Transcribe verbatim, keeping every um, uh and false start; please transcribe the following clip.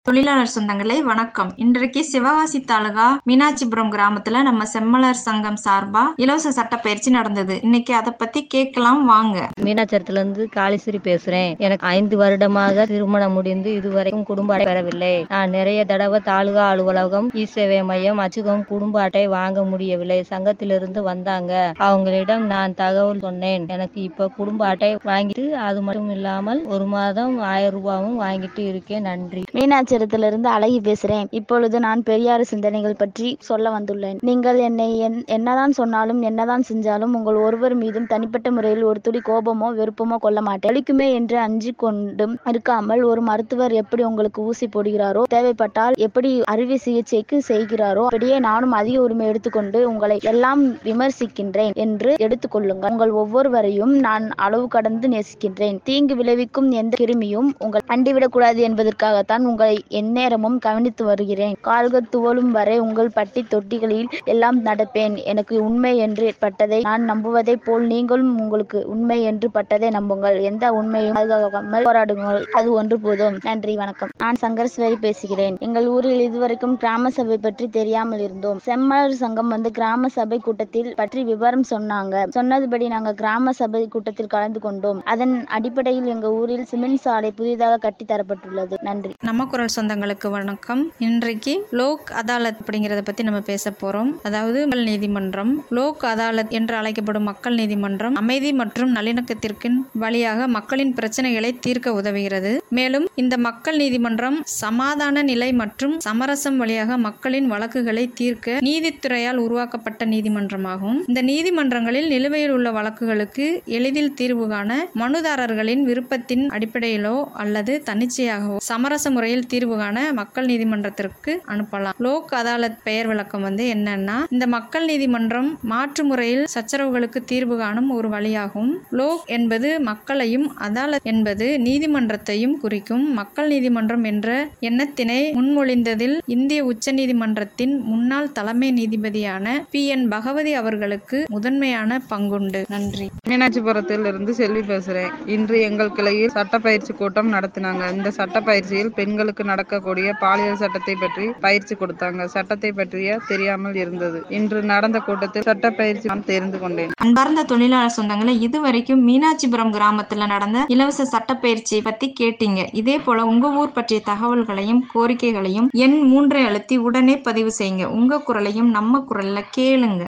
தொழிலாளர் சொந்தங்களே வணக்கம். இன்றைக்கு சிவகாசி தாலுகா மீனாட்சிபுரம் கிராமத்துல நம்ம செம்மலர் சங்கம் சார்பா இலவச சட்ட பயிற்சி நடந்தது. இன்னைக்கு அதை பத்தி கேட்கலாம் வாங்க. மீனாட்சரத்துல இருந்து காளிஸ்வரி பேசுறேன். எனக்கு ஐந்து வருடமாக திருமணம் முடிந்து இதுவரைக்கும் குடும்ப அட்டை பெறவில்லை. நான் நிறைய தடவை தாலுகா அலுவலகம், இ சேவை மையம், அச்சுகம் குடும்ப அட்டை வாங்க முடியவில்லை. சங்கத்திலிருந்து வந்தாங்க. அவங்களிடம் நான் தகவல் சொன்னேன். எனக்கு இப்ப குடும்ப அட்டை வாங்கிட்டு அது மட்டும் இல்லாமல் ஒரு மாதம் ஆயிரம் ரூபாயும் வாங்கிட்டு இருக்கேன். நன்றி. மீனாட்சிரத்திலிருந்து அழகி பேசுறேன். இப்பொழுது நான் பெரியார் சிந்தனைகள் பற்றி சொல்ல வந்துள்ளேன். நீங்கள் என்னை என்னதான் சொன்னாலும் என்னதான் செஞ்சாலும் உங்கள் ஒருவர் மீதும் தனிப்பட்ட முறையில் ஒரு துளி கோபமோ வெறுப்பமோ கொள்ள மாட்டேன். வலிக்குமே என்று அஞ்சு கொண்டும் இருக்காமல் ஒரு மருத்துவர் எப்படி உங்களுக்கு ஊசி போடுகிறாரோ, தேவைப்பட்டால் எப்படி அறுவை சிகிச்சைக்கு செய்கிறாரோ, அப்படியே நானும் அதிக உரிமை எடுத்துக்கொண்டு உங்களை எல்லாம் விமர்சிக்கின்றேன் என்று எடுத்துக்கொள்ளுங்கள். உங்கள் ஒவ்வொருவரையும் நான் அளவு கடந்து நேசிக்கின்றேன். தீங்கு விளைவிக்கும் எந்த கிருமியும் உங்கள் அண்டிவிடக் கூடாது என்பதற்காகத்தான் உங்களை எந்நேரமும் கவனித்து வருகிறேன். கால்கள் துவளும் வரை உங்கள் பட்டி தொட்டிகளில் எல்லாம் நடப்பேன். எனக்கு உண்மை என்று பட்டதை நான் நம்புவதை போல் நீங்களும் உங்களுக்கு உண்மை என்று பட்டதை நம்புங்கள். எந்த உண்மையும் பாதுகாக்காமல் போராடுங்கள். அது ஒன்று போதும். நன்றி, வணக்கம். நான் சங்கரஸ்வரி பேசுகிறேன். எங்கள் ஊரில் இதுவரைக்கும் கிராம சபை பற்றி தெரியாமல் இருந்தோம். செம்மலர் சங்கம் வந்து கிராம சபை கூட்டத்தில் பற்றி விவரம் சொன்னாங்க. சொன்னதுபடி நாங்கள் கிராம சபை கூட்டத்தில் கலந்து கொண்டோம். அதன் அடிப்படையில் எங்கள் ஊரில் சிமெண்ட் சாலை புதிதாக கட்டி தரப்பட்டுள்ளது. நன்றி. நம்ம குரல் சொந்தங்களுக்கு வணக்கம். இன்றைக்கு லோக் அதாலத் அப்படிங்கறத பத்தி நம்ம பேச போறோம். அதாவது மக்கள் நீதிமன்றம். லோக் அதாலத் என்று அழைக்கப்படும் மக்கள் நீதிமன்றம் அமைதி மற்றும் நல்லிணக்கத்திற்கு வழியாக மக்களின் பிரச்சனைகளை தீர்க்க உதவுகிறது. மேலும் இந்த மக்கள் நீதிமன்றம் சமாதான நிலை மற்றும் சமரசம் வழியாக மக்களின் வழக்குகளை தீர்க்க நீதித்துறையால் உருவாக்கப்பட்ட நீதிமன்றமாகும். இந்த நீதிமன்றங்களில் நிலுவையில் உள்ள வழக்குகளுக்கு எளிதில் தீர்வு காண மனுதாரர்களின் விருப்பத்தின் அடிப்படையிலோ அல்லது தன்னிச்சையாகவோ சமரச முறையில் தீர்வு காண மக்கள் நீதிமன்றத்திற்கு அனுப்பலாம். லோக் அதாலத் பெயர் விளக்கம் வந்து என்னன்னா, இந்த மக்கள் நீதிமன்றம் மாற்று முறையில் சச்சரவுகளுக்கு தீர்வு காணும் ஒரு வழியாகும். லோக் என்பது மக்களையும், அதாலத் என்பது நீதிமன்றத்தையும் குறிக்கும். மக்கள் நீதிமன்றம் என்ற எண்ணத்தினை முன்மொழிந்ததில் இந்திய உச்ச நீதிமன்றத்தின் முன்னாள் தலைமை நீதிபதியான பி என் பகவதி அவர்களுக்கு முதன்மையான பங்குண்டு. நன்றி. மீனாட்சிபுரத்தில் இருந்து செல்வி பேசுறேன். இன்று எங்கள் கிளையில் சட்ட பயிற்சி கூட்டம் நடத்தினாங்க. இந்த சட்ட பயிற்சியில் பெண்களுக்கு நடக்கக்கூடிய பாலியல் சட்டத்தை பற்றி பயிற்சி கொடுத்தாங்க. சட்டத்தை பற்றிய தெரியாமல் இருந்தது. இன்று நடந்த கூட்டத்தில் சட்ட பயிற்சி நான் தெரிந்து கொண்டேன். அன்பார்ந்த தொழிலாளர் சொந்தங்களை, இதுவரைக்கும் மீனாட்சிபுரம் கிராமத்துல நடந்த இலவச சட்ட பயிற்சி பத்தி கேட்டீங்க. இதே போல உங்க ஊர் பற்றிய தகவல்களையும் கோரிக்கைகளையும் எண் மூன்றை அழுத்தி உடனே பதிவு செய்யுங்க. உங்க குரலையும் நம்ம குரல்ல கேளுங்க.